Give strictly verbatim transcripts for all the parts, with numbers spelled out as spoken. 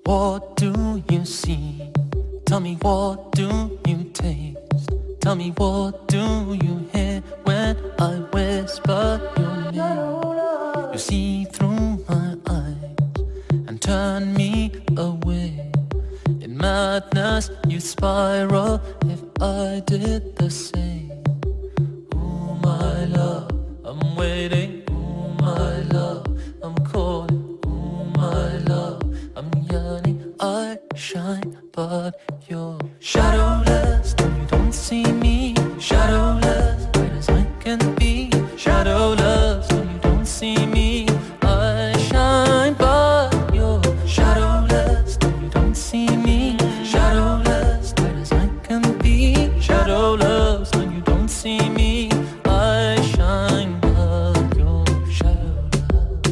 What do you see? Tell me, what do you taste? Tell me, what do you hear when I whisper your name? You see through my eyes and turn me away. In madness you spiral if I did the same. Ooh, my love, I'm waiting. Ooh, my love, I'm calling. Ooh, my love, I'm yearning. I shine, but you're shadowless. No, you don't see me. Shadowless, bright as I can be. Shadowless, no, you don't see me. I shine, but you're shadowless. No, you don't see me. Shadowless, bright as I can be. Shadowless, no, you don't see me. I shine, but you're shadowless.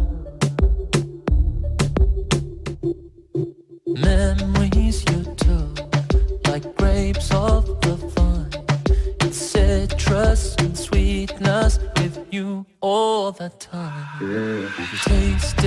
Memories you took, like grapes of the vine. It's citrus and sweetness with you all the time. You taste